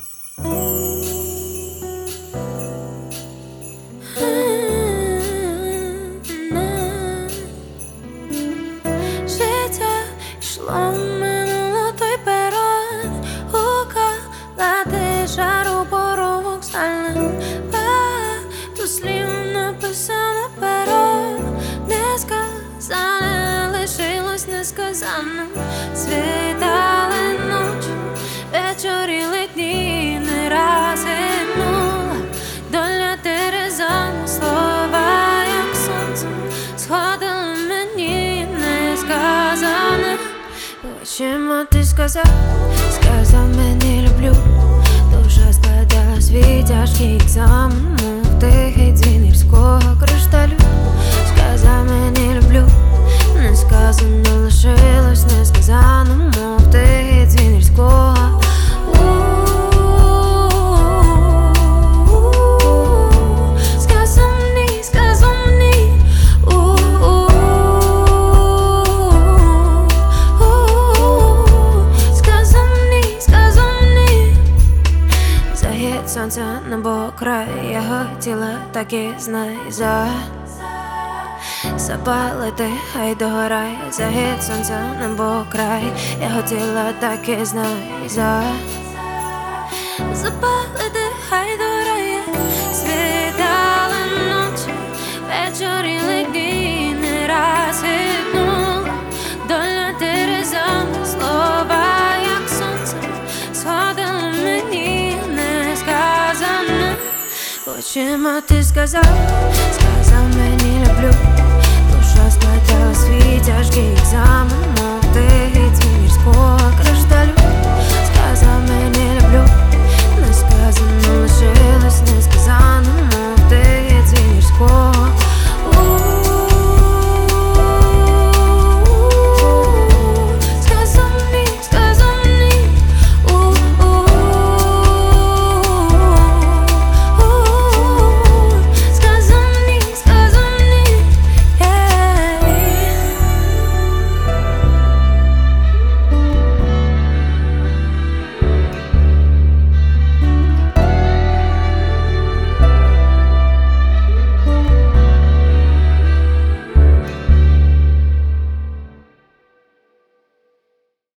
Життя йшло, минуло той перон, гукала тиша рупорок стальним. Багато слів написано пером, несказане лишилось несказаним. Світали ночі, вечоріли дні, не раз гинула доля терезами. Слова, як сонце, сходили мені несказане. Очима ти сказав мені люблю. Душа складалась від тяжкий екзамен, мов тихий дзвін гірського кришталю. Сказав мені люблю, несказано лишилось несказаним, мов тихий дзвін гірського. Сонце небо край, я хотіла, так і знай, запалити, хай догорай. Захід сонця, небо край, я хотіла, так і знай, запалити, хай догорає. Світали ночі, вечоріли дні, не раз гинула доля терезами. Слова, як сонце, сходили мені несказане. Очима ти сказав мені люблю. Душа складала свій тяжкий екзамен, мов тихий дзвін